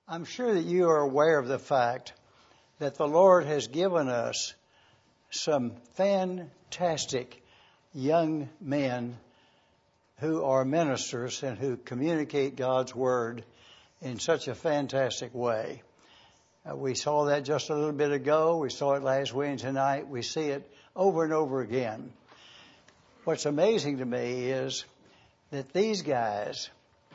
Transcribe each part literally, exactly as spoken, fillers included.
I'm sure that you are aware of the fact that the Lord has given us some fantastic young men who are ministers and who communicate God's Word in such a fantastic way. Uh, we saw that just a little bit ago. We saw it last Wednesday night. We see it over and over again. What's amazing to me is that these guys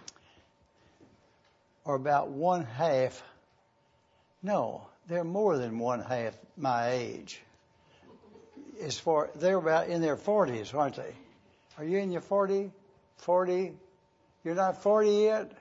are about one half, no, they're more than one half my age. As far, they're about in their forties, aren't they? Are you in your forty? forty? You're not forty yet?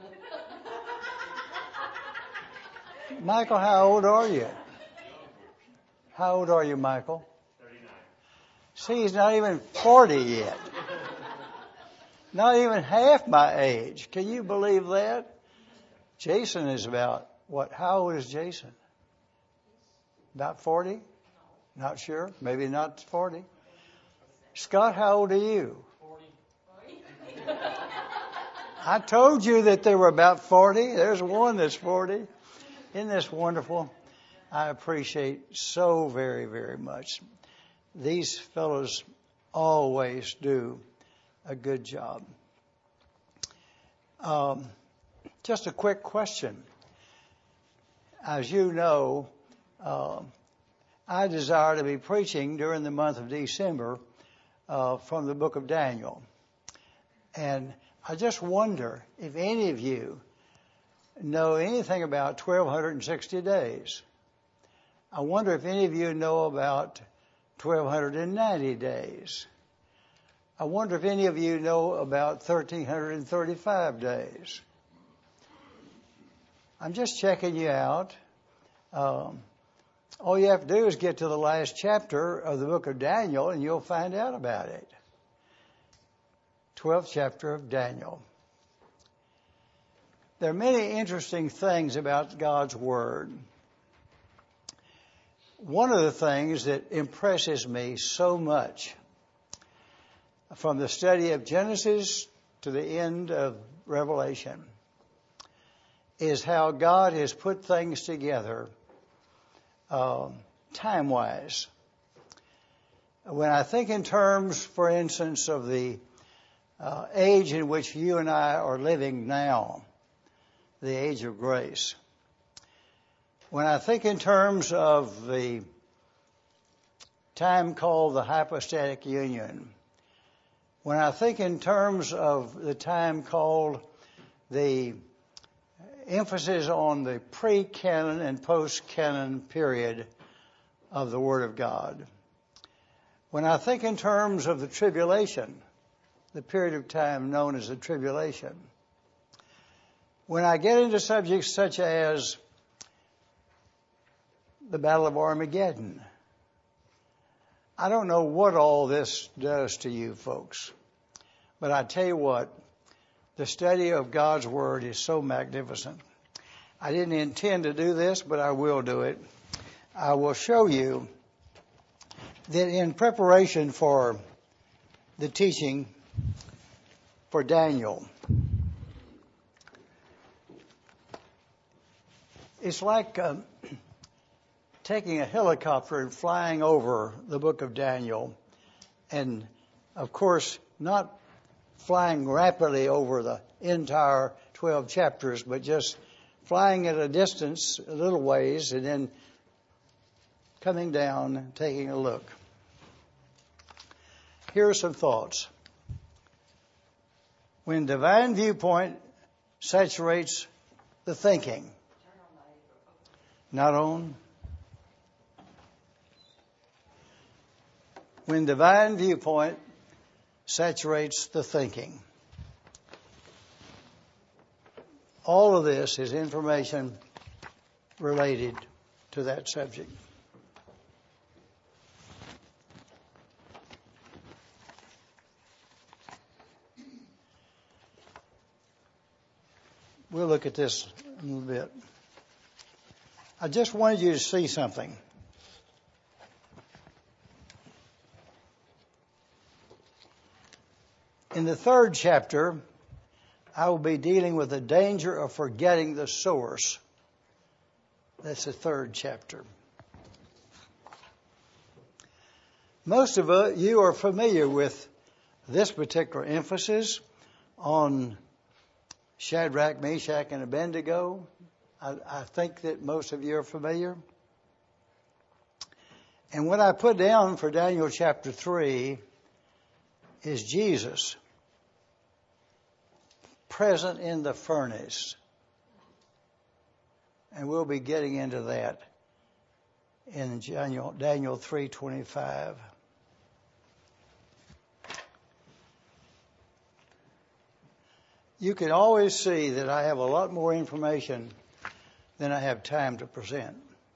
Michael, how old are you? How old are you, Michael? thirty-nine. See, he's not even forty yet. Not even half my age. Can you believe that? Jason is about, what, how old is Jason? About forty? Not sure. Maybe not forty. Scott, how old are you? forty. I told you that they were about forty. There's one that's forty. Isn't this wonderful? I appreciate so very, very much. These fellows always do a good job. Um, just a quick question. As you know, uh, I desire to be preaching during the month of December uh, from the book of Daniel. And I just wonder if any of you know anything about twelve sixty days. I wonder if any of you know about twelve ninety days. I wonder if any of you know about thirteen thirty-five days. I'm just checking you out. Um, all you have to do is get to the last chapter of the book of Daniel and you'll find out about it. twelfth chapter of Daniel. There are many interesting things about God's Word. One of the things that impresses me so much from the study of Genesis to the end of Revelation is how God has put things together uh, time-wise. When I think in terms, for instance, of the uh, age in which you and I are living now, the age of grace. When I think in terms of the time called the hypostatic union, when I think in terms of the time called the emphasis on the pre-canon and post-canon period of the Word of God, when I think in terms of the tribulation, the period of time known as the tribulation, when I get into subjects such as the Battle of Armageddon, I don't know what all this does to you folks, but I tell you what, the study of God's Word is so magnificent. I didn't intend to do this, but I will do it. I will show you that in preparation for the teaching for Daniel, it's like um, taking a helicopter and flying over the book of Daniel, and of course not flying rapidly over the entire twelve chapters, but just flying at a distance, a little ways, and then coming down and taking a look. Here are some thoughts. When divine viewpoint saturates the thinking, not on. When divine viewpoint saturates the thinking. All of this is information related to that subject. We'll look at this in a little bit. I just wanted you to see something. In the third chapter I will be dealing with the danger of forgetting the source. That's the third chapter. Most of you are familiar with this particular emphasis on Shadrach, Meshach, and Abednego. I, I think that most of you are familiar. And what I put down for Daniel chapter three is Jesus present in the furnace. And we'll be getting into that in Daniel, Daniel three twenty-five. You can always see that I have a lot more information than I have time to present.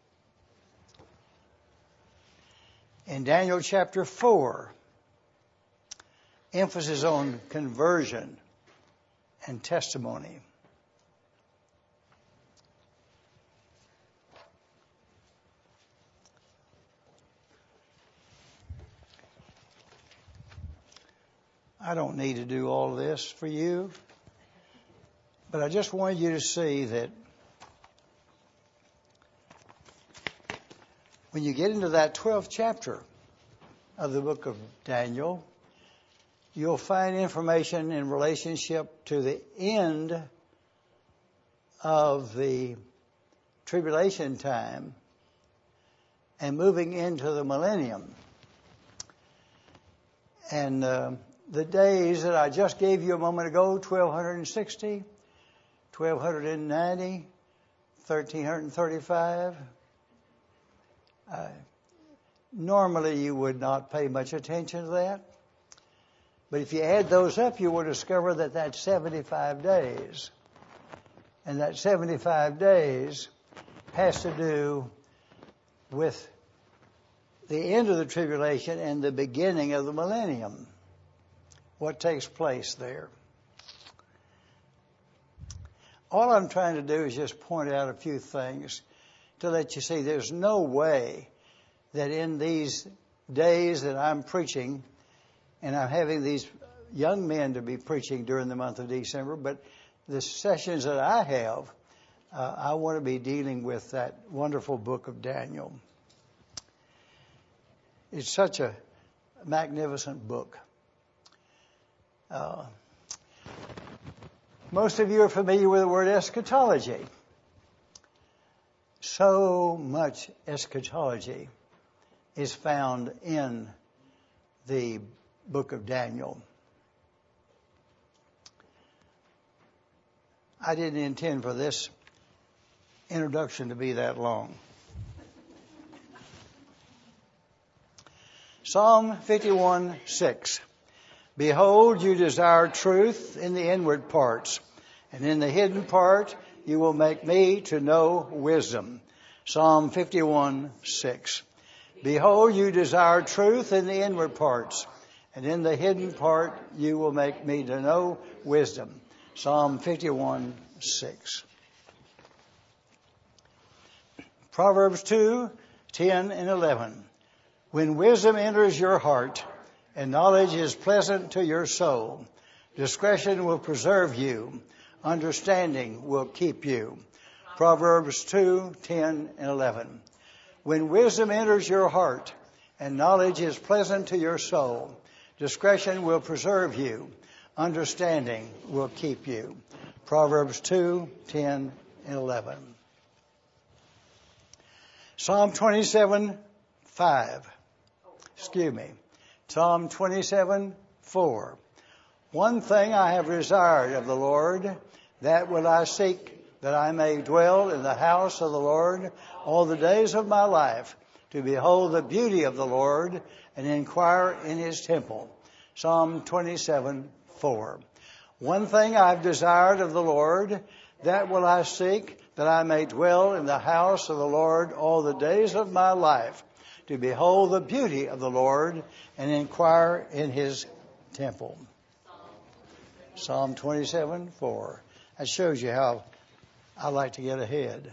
In Daniel chapter four, emphasis on conversion and testimony. I don't need to do all of this for you, but I just wanted you to see that when you get into that twelfth chapter of the book of Daniel, you'll find information in relationship to the end of the tribulation time and moving into the millennium. And uh, the days that I just gave you a moment ago, twelve sixty, twelve ninety, thirteen thirty-five, uh, normally you would not pay much attention to that. But if you add those up, you will discover that that's seventy-five days. And that seventy-five days has to do with the end of the tribulation and the beginning of the millennium. What takes place there. All I'm trying to do is just point out a few things to let you see there's no way that in these days that I'm preaching, and I'm having these young men to be preaching during the month of December, but the sessions that I have, uh, I want to be dealing with that wonderful book of Daniel. It's such a magnificent book. Uh, most of you are familiar with the word eschatology. So much eschatology is found in the book of Daniel. I didn't intend for this introduction to be that long. Psalm fifty-one six. Behold, you desire truth in the inward parts, and in the hidden part you will make me to know wisdom. Psalm fifty-one six. Behold, you desire truth in the inward parts, and in the hidden part you will make me to know wisdom. Psalm fifty-one six. Proverbs two ten and eleven. When wisdom enters your heart, and knowledge is pleasant to your soul, discretion will preserve you, understanding will keep you. Proverbs two ten and eleven. When wisdom enters your heart, and knowledge is pleasant to your soul, discretion will preserve you, understanding will keep you. Proverbs two ten and eleven. Psalm twenty-seven five. Excuse me. Psalm twenty-seven four. One thing I have desired of the Lord, that will I seek, that I may dwell in the house of the Lord all the days of my life, to behold the beauty of the Lord and inquire in his temple. Psalm twenty-seven four. One thing I've desired of the Lord, that will I seek, that I may dwell in the house of the Lord all the days of my life, to behold the beauty of the Lord and inquire in his temple. Psalm twenty-seven four. That shows you how I like to get ahead.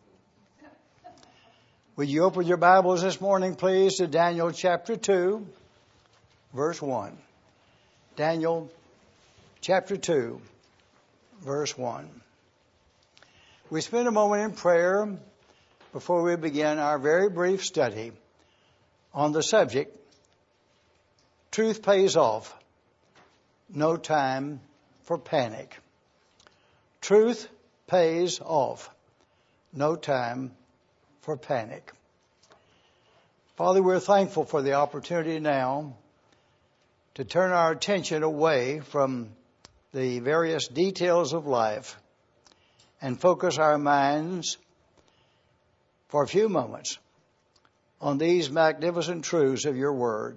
Will you open your Bibles this morning, please, to Daniel chapter two, verse one. Daniel chapter two, verse one. We spend a moment in prayer before we begin our very brief study on the subject, Truth Pays Off, No Time for Panic. Truth pays off, no time for panic. Father, we're thankful for the opportunity now to turn our attention away from the various details of life and focus our minds for a few moments on these magnificent truths of your Word.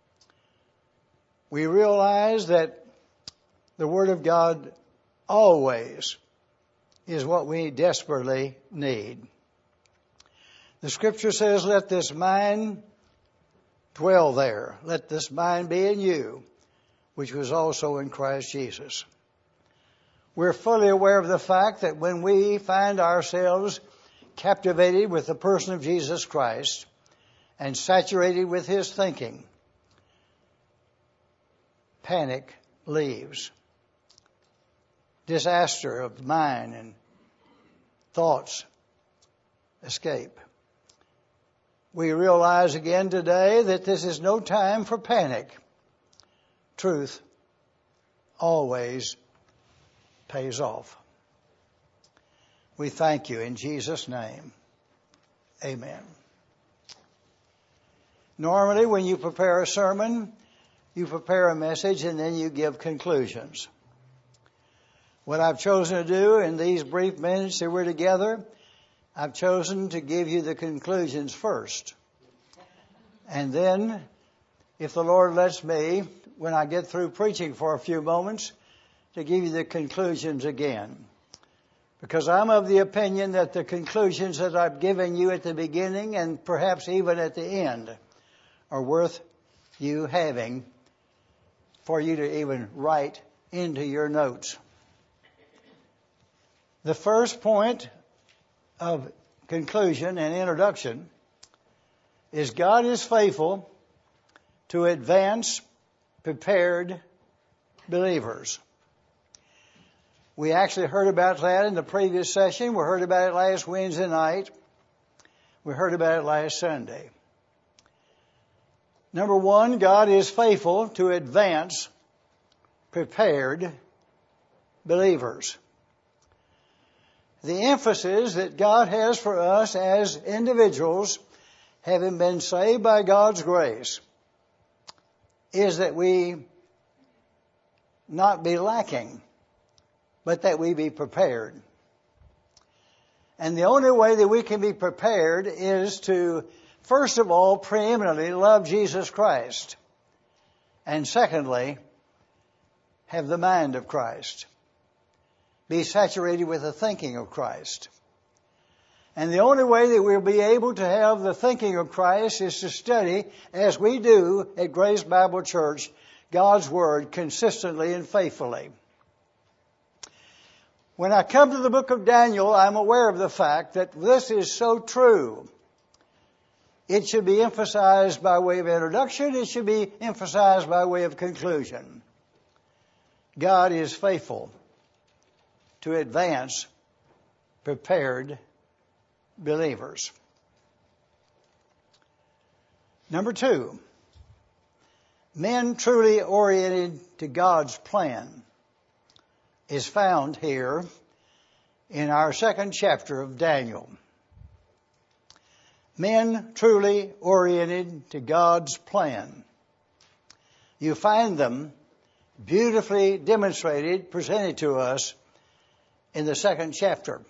We realize that the Word of God always is what we desperately need. The Scripture says, let this mind dwell there. Let this mind be in you, which was also in Christ Jesus. We're fully aware of the fact that when we find ourselves captivated with the person of Jesus Christ and saturated with His thinking, panic leaves. Disaster of mind and thoughts escape. We realize again today that this is no time for panic. Truth always pays off. We thank you in Jesus' name. Amen. Normally, when you prepare a sermon, you prepare a message and then you give conclusions. What I've chosen to do in these brief minutes that we're together, I've chosen to give you the conclusions first. And then, if the Lord lets me, when I get through preaching for a few moments, to give you the conclusions again. Because I'm of the opinion that the conclusions that I've given you at the beginning and perhaps even at the end are worth you having for you to even write into your notes. The first point of conclusion and introduction is God is faithful to advance prepared believers. We actually heard about that in the previous session. We heard about it last Wednesday night. We heard about it last Sunday. Number one, God is faithful to advance prepared believers. The emphasis that God has for us as individuals, having been saved by God's grace, is that we not be lacking, but that we be prepared. And the only way that we can be prepared is to, first of all, preeminently love Jesus Christ. And secondly, have the mind of Christ. Be saturated with the thinking of Christ. And the only way that we'll be able to have the thinking of Christ is to study, as we do at Grace Bible Church, God's Word consistently and faithfully. When I come to the book of Daniel, I'm aware of the fact that this is so true. It should be emphasized by way of introduction. It should be emphasized by way of conclusion. God is faithful to advance prepared believers. Number two, men truly oriented to God's plan is found here in our second chapter of Daniel. Men truly oriented to God's plan. You find them beautifully demonstrated, presented to us in the second chapter.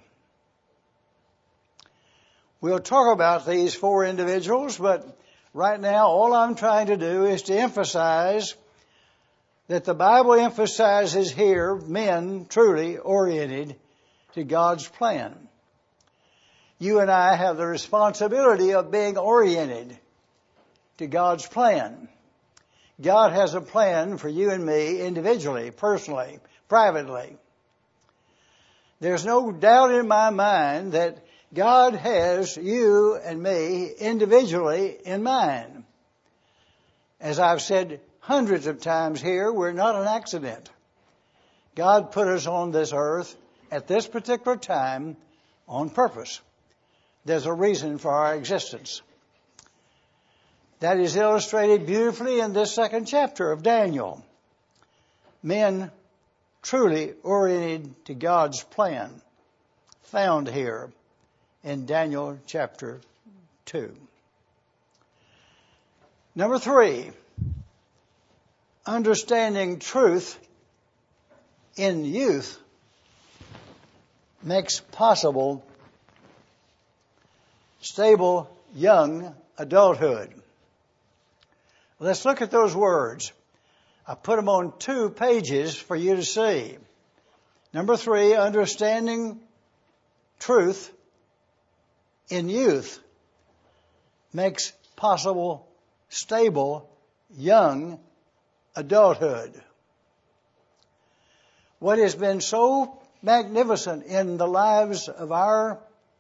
We'll talk about these four individuals, but right now all I'm trying to do is to emphasize that the Bible emphasizes here men truly oriented to God's plan. You and I have the responsibility of being oriented to God's plan. God has a plan for you and me individually, personally, privately. There's no doubt in my mind that God has you and me individually in mind. As I've said hundreds of times here, we're not an accident. God put us on this earth at this particular time on purpose. There's a reason for our existence. That is illustrated beautifully in this second chapter of Daniel. Men truly oriented to God's plan, found here in Daniel chapter two. Number three, understanding truth in youth makes possible stable young adulthood. Let's look at those words. I put them on two pages for you to see. Number three, understanding truth in youth makes possible stable young adulthood. What has been so magnificent in the lives of our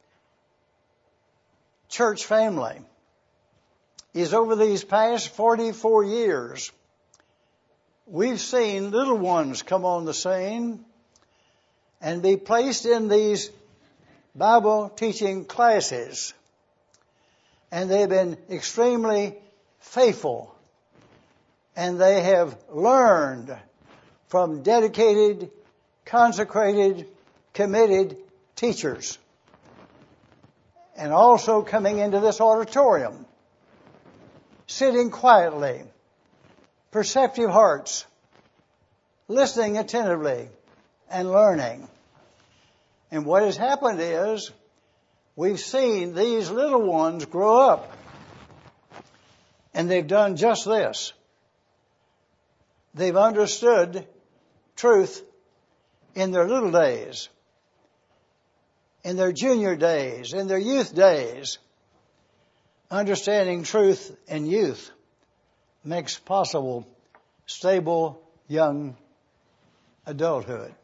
church family is over these past forty-four years, we've seen little ones come on the scene and be placed in these Bible teaching classes. And they've been extremely faithful. And they have learned from dedicated, consecrated, committed teachers. And also coming into this auditorium, sitting quietly, perceptive hearts, listening attentively, and learning. And what has happened is, we've seen these little ones grow up, and they've done just this. They've understood truth in their little days, in their junior days, in their youth days. Understanding truth in youth makes possible stable young adulthood.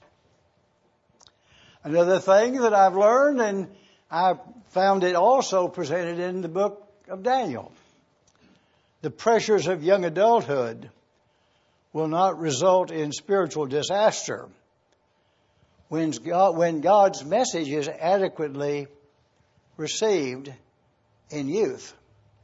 Another thing that I've learned, and I found it also presented in the book of Daniel, the pressures of young adulthood will not result in spiritual disaster when God, when God's message is adequately received in youth.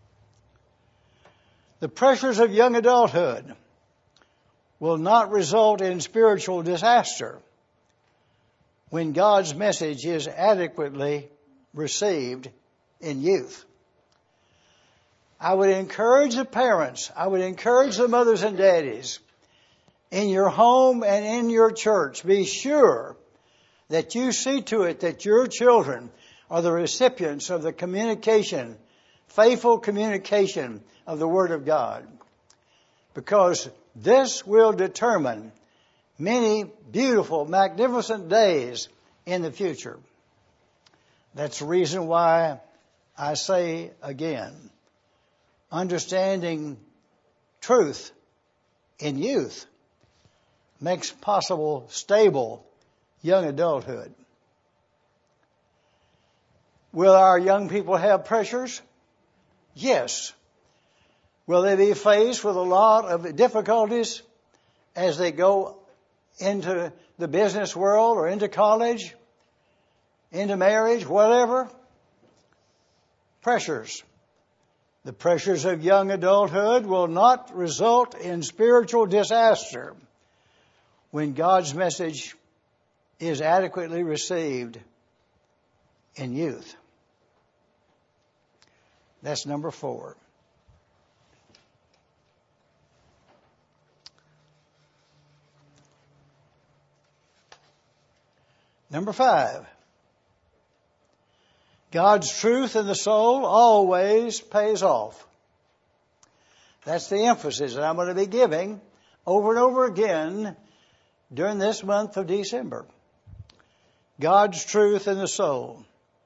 The pressures of young adulthood will not result in spiritual disaster when God's message is adequately received in youth. I would encourage the parents, I would encourage the mothers and daddies in your home and in your church, be sure that you see to it that your children are the recipients of the communication, faithful communication of the Word of God. Because this will determine many beautiful, magnificent days in the future. That's the reason why I say again, understanding truth in youth makes possible stable young adulthood. Will our young people have pressures? Yes. Will they be faced with a lot of difficulties as they go into the business world or into college, into marriage, whatever? Pressures. The pressures of young adulthood will not result in spiritual disaster when God's message is adequately received in youth. That's number four. Number five. God's truth in the soul always pays off. That's the emphasis that I'm going to be giving over and over again during this month of December. God's truth in the soul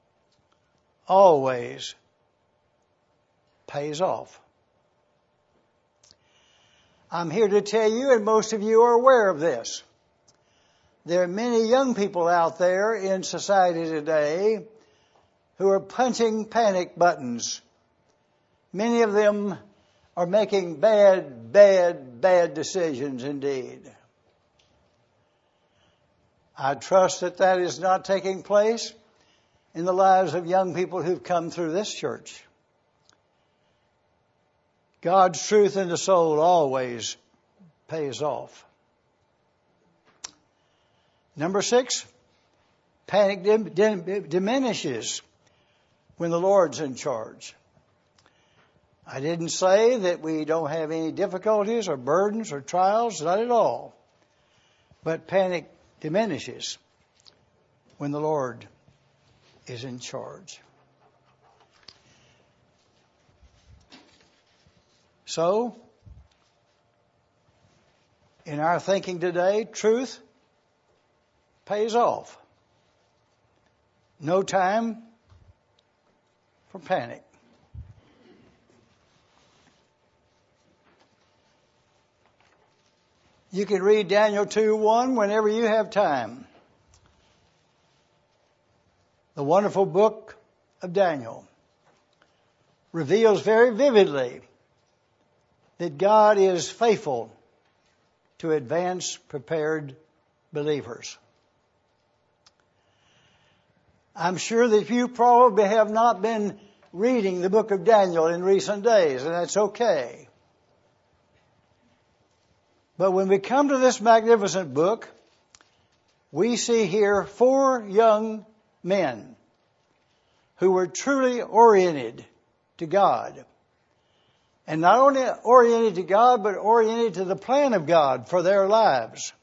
always pays off. I'm here to tell you, and most of you are aware of this, there are many young people out there in society today who are punching panic buttons. Many of them are making bad, bad, bad decisions indeed. I trust that that is not taking place in the lives of young people who've come through this church. God's truth in the soul always pays off. Number six, panic dim, dim, diminishes when the Lord's in charge. I didn't say that we don't have any difficulties or burdens or trials, not at all. But panic diminishes when the Lord is in charge. So, in our thinking today, truth pays off. No time for panic. You can read Daniel two one whenever you have time. The wonderful book of Daniel reveals very vividly that God is faithful to advance prepared believers. I'm sure that you probably have not been reading the book of Daniel in recent days, and that's okay. But when we come to this magnificent book, we see here four young men who were truly oriented to God. And not only oriented to God, but oriented to the plan of God for their lives.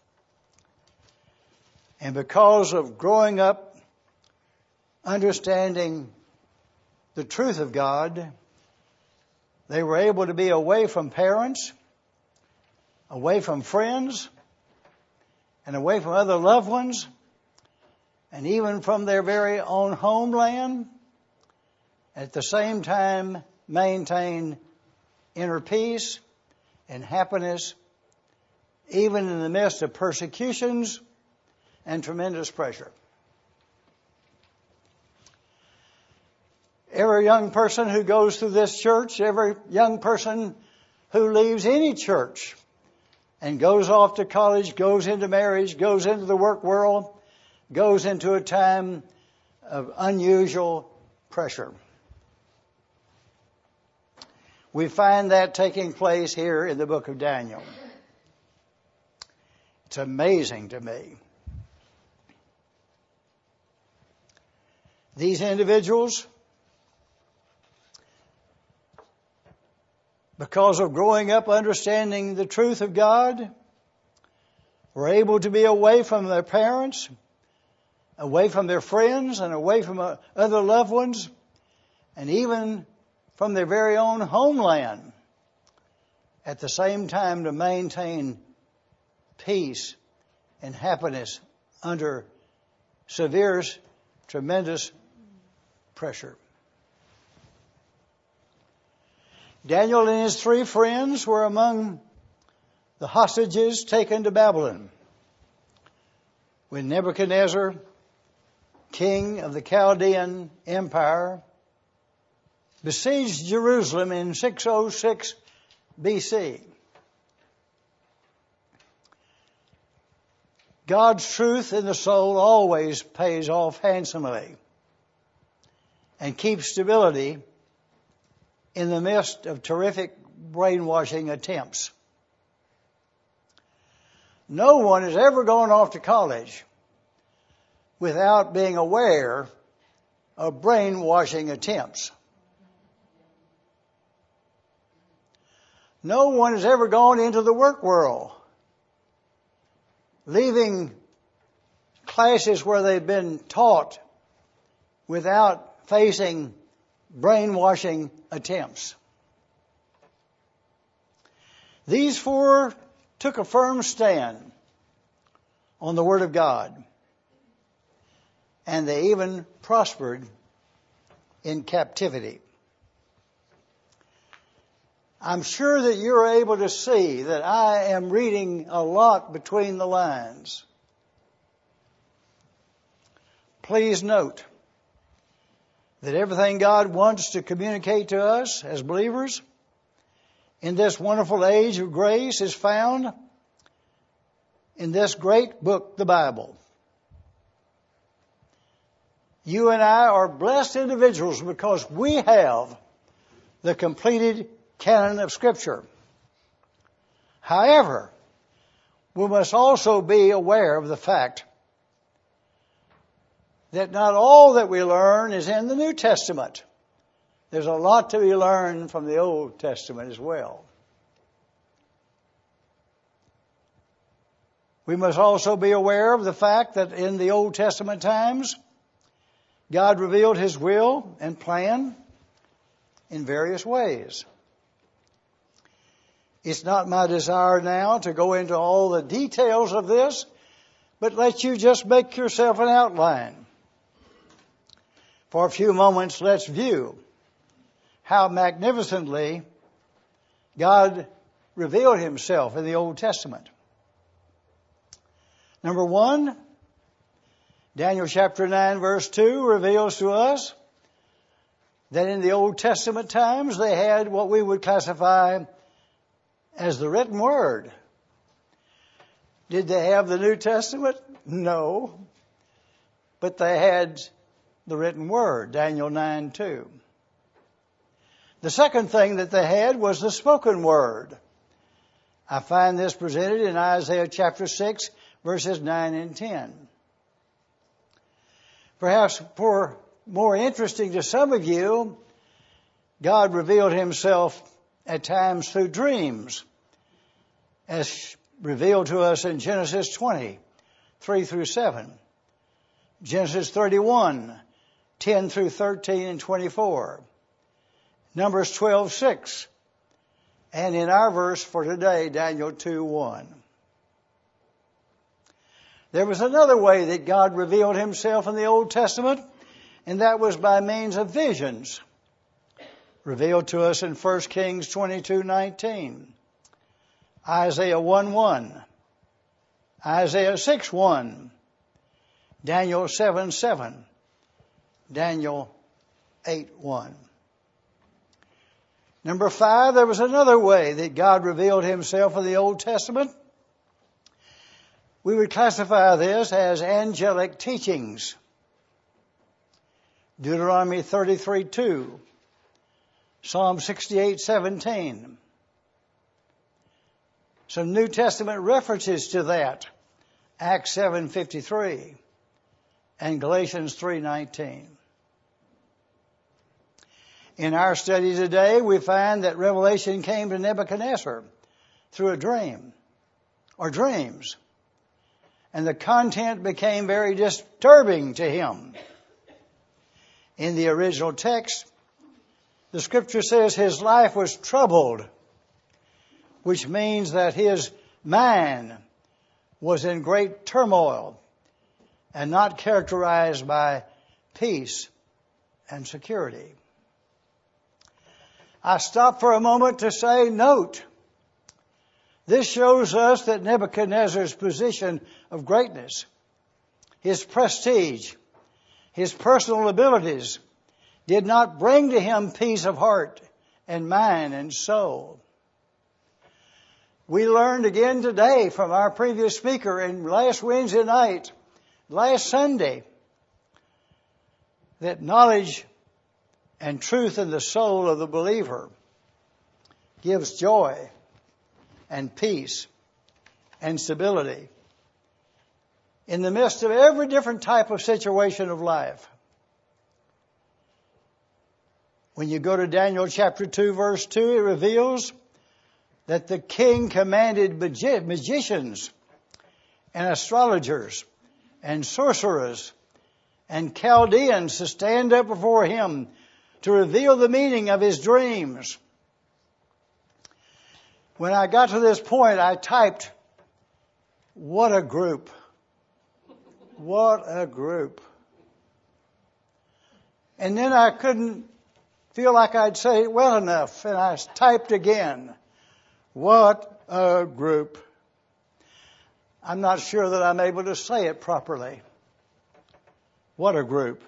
And because of growing up, understanding the truth of God, they were able to be away from parents, away from friends, and away from other loved ones, and even from their very own homeland, at the same time maintain inner peace and happiness, even in the midst of persecutions and tremendous pressure. Every young person who goes through this church, every young person who leaves any church and goes off to college, goes into marriage, goes into the work world, goes into a time of unusual pressure. We find that taking place here in the book of Daniel. It's amazing to me. These individuals, because of growing up understanding the truth of God, were able to be away from their parents, away from their friends, and away from other loved ones, and even from their very own homeland, at the same time to maintain peace and happiness under severe, tremendous pressure. Daniel and his three friends were among the hostages taken to Babylon when Nebuchadnezzar, king of the Chaldean Empire, besieged Jerusalem in six oh six B C. God's truth in the soul always pays off handsomely and keeps stability in the midst of terrific brainwashing attempts. No one has ever gone off to college without being aware of brainwashing attempts. No one has ever gone into the work world, leaving classes where they've been taught without facing brainwashing attempts. These four took a firm stand on the Word of God, and they even prospered in captivity. I'm sure that you're able to see that I am reading a lot between the lines. Please note that everything God wants to communicate to us as believers in this wonderful age of grace is found in this great book, the Bible. You and I are blessed individuals because we have the completed canon of Scripture. However, we must also be aware of the fact that not all that we learn is in the New Testament. There's a lot to be learned from the Old Testament as well. We must also be aware of the fact that in the Old Testament times, God revealed His will and plan in various ways. It's not my desire now to go into all the details of this, but let you just make yourself an outline. For a few moments, let's view how magnificently God revealed Himself in the Old Testament. Number one, Daniel chapter nine verse two reveals to us that in the Old Testament times they had what we would classify as the written word. Did they have the New Testament? No. But they had the written word, Daniel nine two. The second thing that they had was the spoken word. I find this presented in Isaiah chapter six, verses nine and ten. Perhaps for more interesting to some of you, God revealed Himself at times through dreams, as revealed to us in Genesis twenty, three through seven, Genesis thirty-one, ten through thirteen and twenty-four, Numbers twelve, six, and in our verse for today, Daniel two, one. There was another way that God revealed Himself in the Old Testament, and that was by means of visions, revealed to us in First Kings twenty-two, nineteen, Isaiah one, one, Isaiah six, one, Daniel seven, seven, Daniel eight, one. Number five, there was another way that God revealed Himself in the Old Testament. We would classify this as angelic teachings. Deuteronomy thirty-three, two, Psalm sixty-eight, seventeen. Some New Testament references to that, Acts seven, fifty-three and Galatians three, nineteen. In our study today, we find that revelation came to Nebuchadnezzar through a dream or dreams. And the content became very disturbing to him. In the original text, the Scripture says his life was troubled, which means that his mind was in great turmoil and not characterized by peace and security. I stop for a moment to say, note, this shows us that Nebuchadnezzar's position of greatness, his prestige, his personal abilities did not bring to him peace of heart and mind and soul. We learned again today from our previous speaker and last Wednesday night, last Sunday, that knowledge and truth in the soul of the believer gives joy and peace and stability in the midst of every different type of situation of life. When you go to Daniel chapter two, verse two, it reveals that the king commanded magi- magicians and astrologers and sorcerers and Chaldeans to stand up before him to reveal the meaning of his dreams. When I got to this point, I typed, what a group. What a group. And then I couldn't feel like I'd say it well enough, and I typed again, what a group. I'm not sure that I'm able to say it properly. What a group.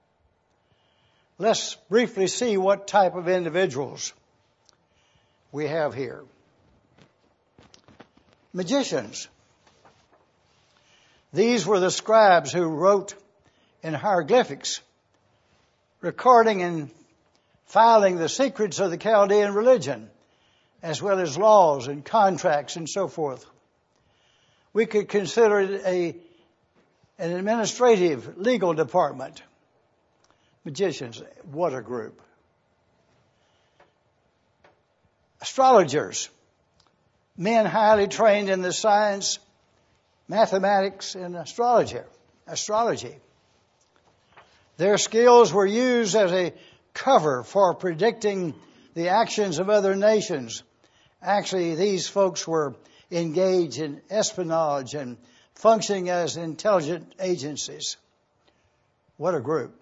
Let's briefly see what type of individuals we have here. Magicians. These were the scribes who wrote in hieroglyphics, recording and filing the secrets of the Chaldean religion, as well as laws and contracts and so forth. We could consider it a, an administrative legal department. Magicians, what a group. Astrologers, men highly trained in the science, mathematics, and astrology. Astrology. Their skills were used as a cover for predicting the actions of other nations. Actually, these folks were engaged in espionage and functioning as intelligence agencies. What a group.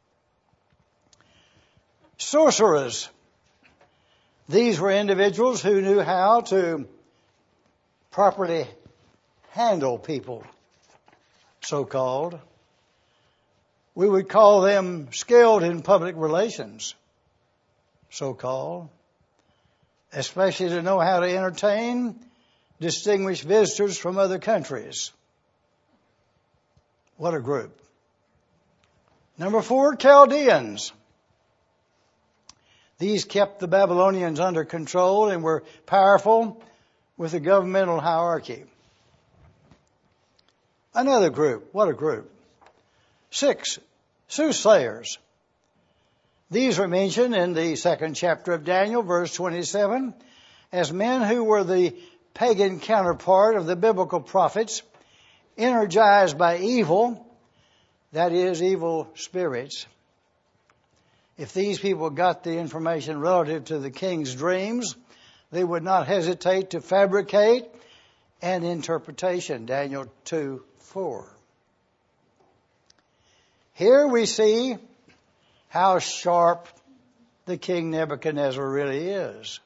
Sorcerers. These were individuals who knew how to properly handle people, so-called. We would call them skilled in public relations, so-called, especially to know how to entertain, distinguish visitors from other countries. What a group. Number four, Chaldeans. These kept the Babylonians under control and were powerful with a governmental hierarchy. Another group. What a group. Six, soothsayers. These are mentioned in the second chapter of Daniel, verse twenty-seven, as men who were the pagan counterpart of the biblical prophets, energized by evil, that is, evil spirits. If these people got the information relative to the king's dreams, they would not hesitate to fabricate an interpretation. Daniel two four. Here we see how sharp the King Nebuchadnezzar really is.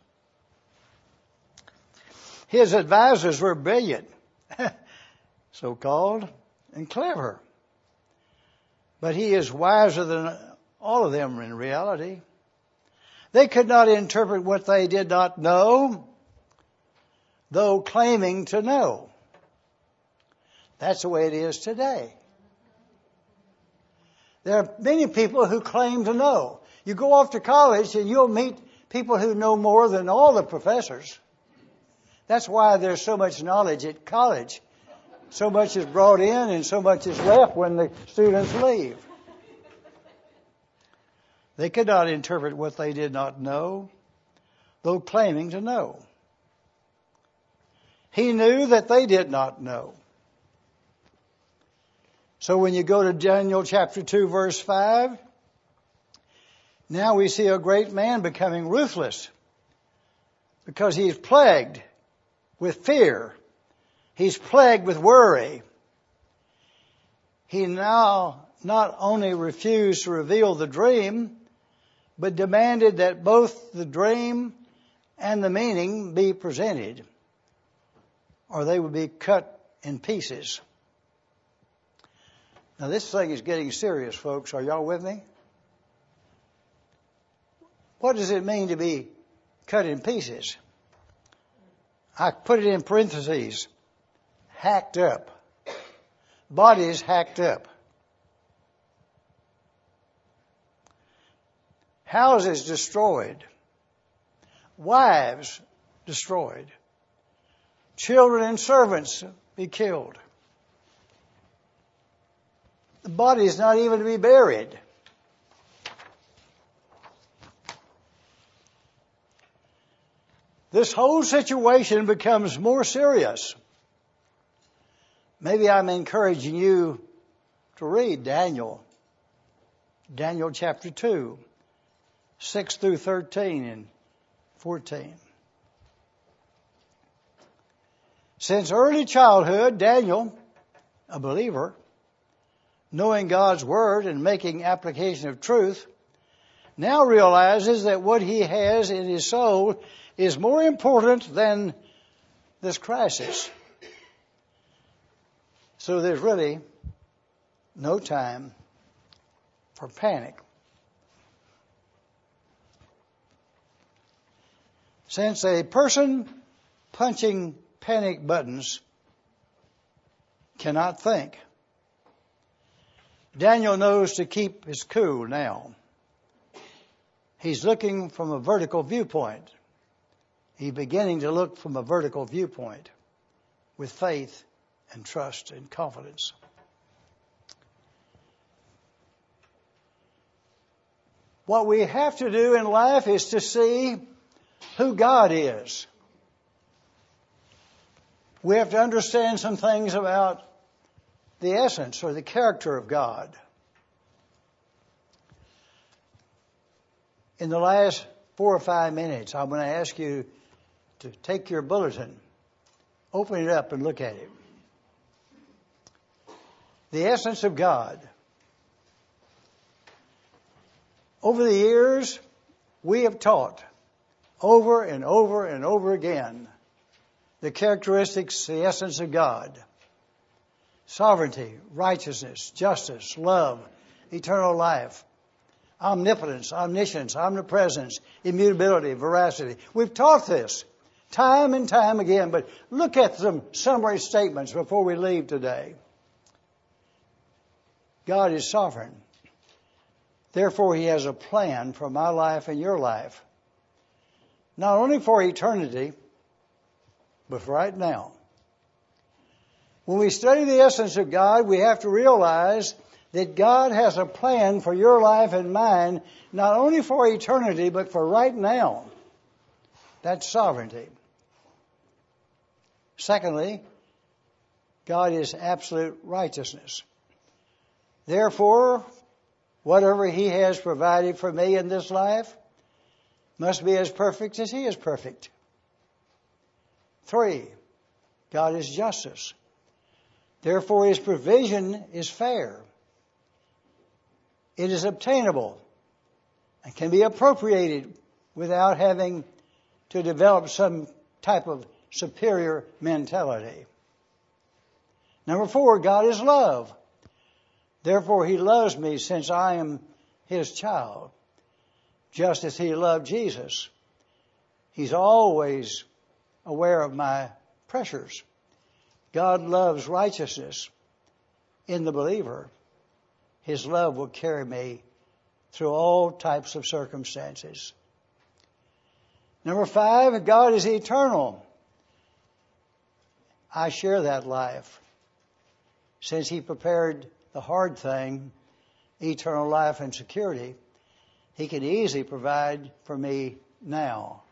His advisors were brilliant, so-called, and clever. But he is wiser than all of them in reality. They could not interpret what they did not know, though claiming to know. That's the way it is today. There are many people who claim to know. You go off to college and you'll meet people who know more than all the professors. That's why there's so much knowledge at college. So much is brought in and so much is left when the students leave. They could not interpret what they did not know, though claiming to know. He knew that they did not know. So when you go to Daniel chapter two, verse five, now we see a great man becoming ruthless because he's plagued with fear. He's plagued with worry. He now not only refused to reveal the dream, but demanded that both the dream and the meaning be presented, or they would be cut in pieces. Now this thing is getting serious, folks. Are y'all with me? What does it mean to be cut in pieces? I put it in parentheses. Hacked up. Bodies hacked up. Houses destroyed. Wives destroyed. Children and servants be killed. The body is not even to be buried. This whole situation becomes more serious. Maybe I'm encouraging you to read Daniel. Daniel chapter two, six through thirteen and fourteen. Since early childhood, Daniel, a believer, knowing God's Word and making application of truth, now realizes that what he has in his soul is more important than this crisis. So there's really no time for panic. Since a person punching panic buttons cannot think, Daniel knows to keep his cool now. He's looking from a vertical viewpoint. He's beginning to look from a vertical viewpoint with faith and trust and confidence. What we have to do in life is to see who God is. We have to understand some things about the essence or the character of God. In the last four or five minutes, I'm going to ask you to take your bulletin, open it up and look at it. The essence of God. Over the years, we have taught over and over and over again the characteristics, the essence of God. Sovereignty, righteousness, justice, love, eternal life, omnipotence, omniscience, omnipresence, immutability, veracity. We've taught this time and time again, but look at some summary statements before we leave today. God is sovereign. Therefore, He has a plan for my life and your life. Not only for eternity, but for right now. When we study the essence of God, we have to realize that God has a plan for your life and mine, not only for eternity, but for right now. That's sovereignty. Secondly, God is absolute righteousness. Therefore, whatever He has provided for me in this life must be as perfect as He is perfect. Three, God is justice. Therefore, His provision is fair. It is obtainable and can be appropriated without having to develop some type of superior mentality. Number four, God is love. Therefore, He loves me since I am His child. Just as He loved Jesus, He's always aware of my pressures. God loves righteousness in the believer. His love will carry me through all types of circumstances. Number five, God is eternal. I share that life. Since He prepared the hard thing, eternal life and security, He can easily provide for me now.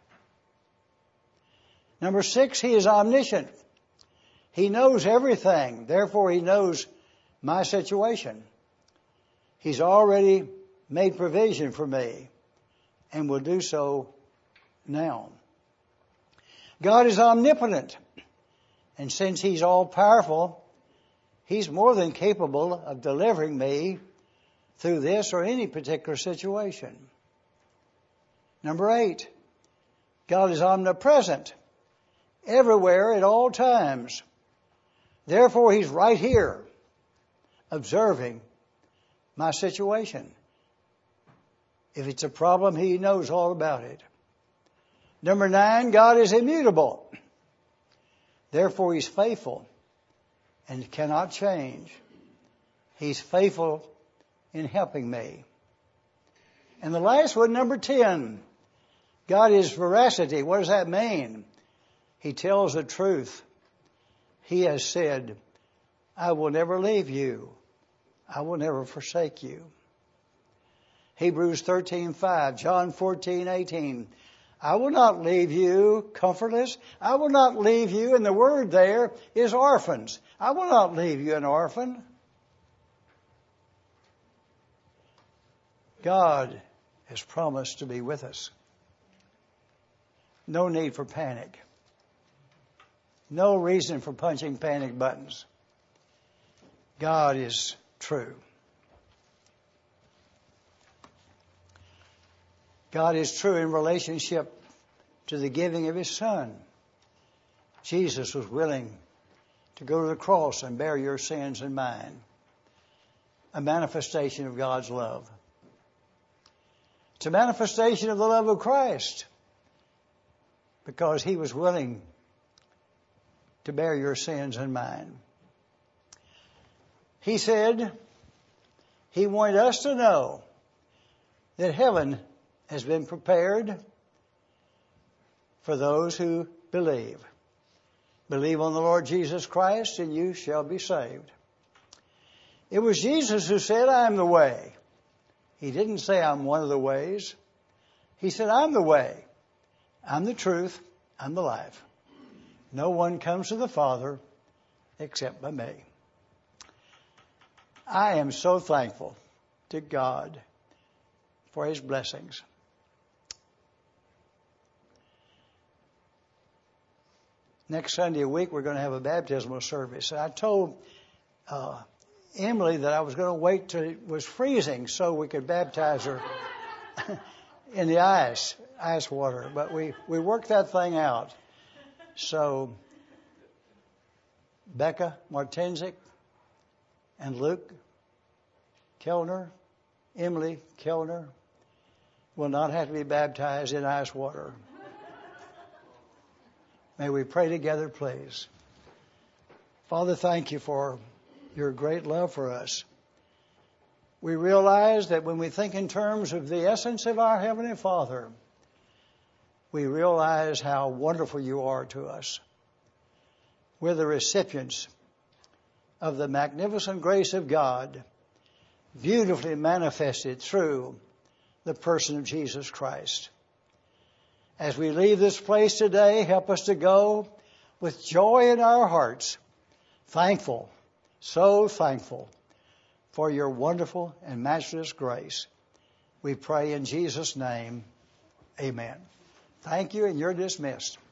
Number six, He is omniscient. He knows everything. Therefore, He knows my situation. He's already made provision for me and will do so now. God is omnipotent. And since He's all-powerful, He's more than capable of delivering me through this or any particular situation. Number eight, God is omnipresent, everywhere at all times. Therefore, He's right here, observing my situation. If it's a problem, He knows all about it. Number nine, God is immutable. Therefore, He's faithful and cannot change. He's faithful in helping me. And the last one, number ten, God is veracity. What does that mean? He tells the truth. He has said, I will never leave you. I will never forsake you. Hebrews thirteen five, John fourteen eighteen. I will not leave you comfortless. I will not leave you, and the word there is orphans. I will not leave you an orphan. God has promised to be with us. No need for panic. No reason for punching panic buttons. God is true. God is true in relationship to the giving of His Son. Jesus was willing to go to the cross and bear your sins and mine. A manifestation of God's love. It's a manifestation of the love of Christ, because He was willing to bear your sins and mine. He said, He wanted us to know that heaven has been prepared for those who believe. Believe on the Lord Jesus Christ and you shall be saved. It was Jesus who said, I am the way. He didn't say I'm one of the ways. He said, I'm the way. I'm the truth. I'm the life. No one comes to the Father except by me. I am so thankful to God for His blessings. Next Sunday a week, we're going to have a baptismal service. And I told uh, Emily that I was going to wait till it was freezing so we could baptize her in the ice, ice water. But we, we worked that thing out. So Becca Martenzik and Luke Kellner, Emily Kellner, will not have to be baptized in ice water. May we pray together, please. Father, thank you for your great love for us. We realize that when we think in terms of the essence of our Heavenly Father, we realize how wonderful you are to us. We're the recipients of the magnificent grace of God, beautifully manifested through the person of Jesus Christ. As we leave this place today, help us to go with joy in our hearts, thankful, so thankful for your wonderful and matchless grace. We pray in Jesus' name, amen. Thank you, and you're dismissed.